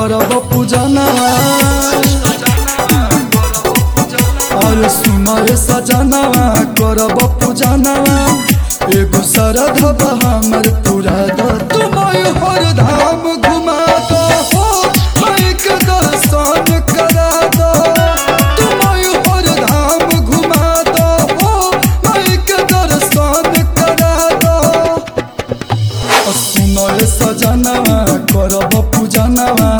करब पूजनवा और सुनर सजनवा करब पूजनवा एगो सरधबा हमर पूरा द तुम्हें हर धाम घुमा दो हो एक दर्शन करा दो तुम्हें हर धाम घुमा दो हो एक दर्शन करा दो सुनर सजनवा करब पूजनवा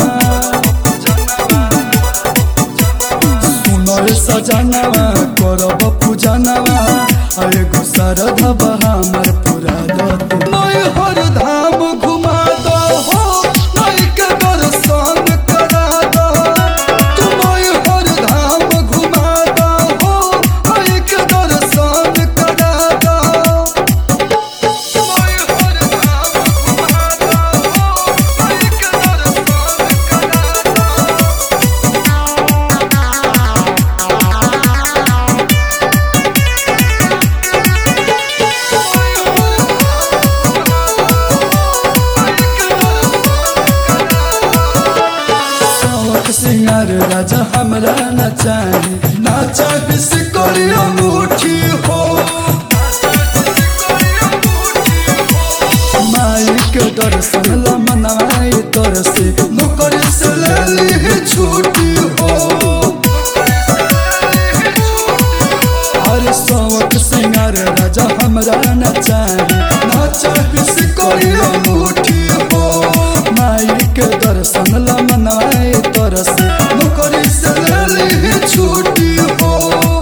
सुनर सजनवा करब पूजनवा एगो सरधबा हमर पूरा द तुम्हें हर धाम घुमा दो हो एक दर्शन करा दो तुम्हें हर धाम घुमा दो हो एक दर्शन करा दो तुम्हें हर धाम घुमा दो हो एक दर्शन सिंगार राजा हमरा न चाही नाचा बिस्कुरी अंगूठी हो माई के दर्शन ला मनाई तोर से नौकरी से ले ली छुट्टी हो हर शौक सिंगार राजा हमरा न चाही नाचा बिस्कुरी अंगूठी हो माई के दर्शन ला मनाई तोर से नौकरी से ले ली छुट्टी हो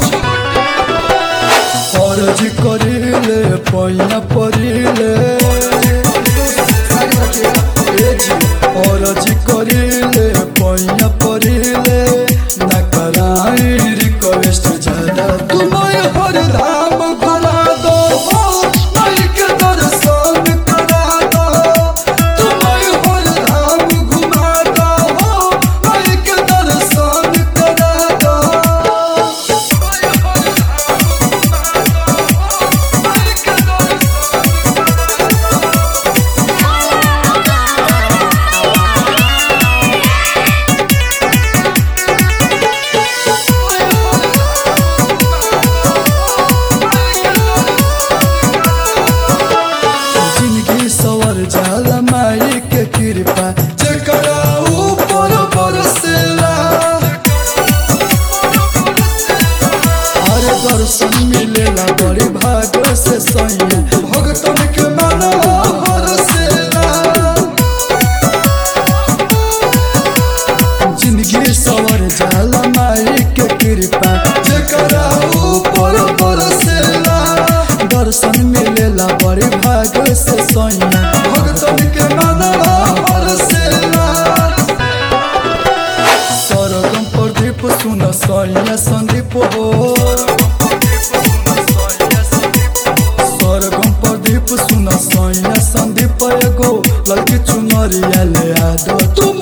फर्ज करिले पैया पड़िले फर्ज करिले पैया पड़िले न कराई रिक्वेस्ट ज्यादा तुम्हें हर धाम घुमा दो हो एक दर्शन करा दो तुम्हें हर धाम घुमा दो हो एक दर्शन करा दो तुम्हें हर धाम घुमा दो हो एक जिंदगी सवर जाला माई के कृपा जकरा ऊपर बरसेला हर दर्शन मिलेला बड़ी भाग से सैया भगतन के मनवा हरसेला जिंदगी सवर जाला माई के कृपा जकरा ऊपर बरसेला दर्शन मिलेला बड़ी भाग से सैया भगतन के मनवा हरसेला सरगम प्रदीप सुन सैया संदीप हो सरगम प्रदीप सुन सैया संदीप एगो लड़की चुनरिया ले आ दो तुम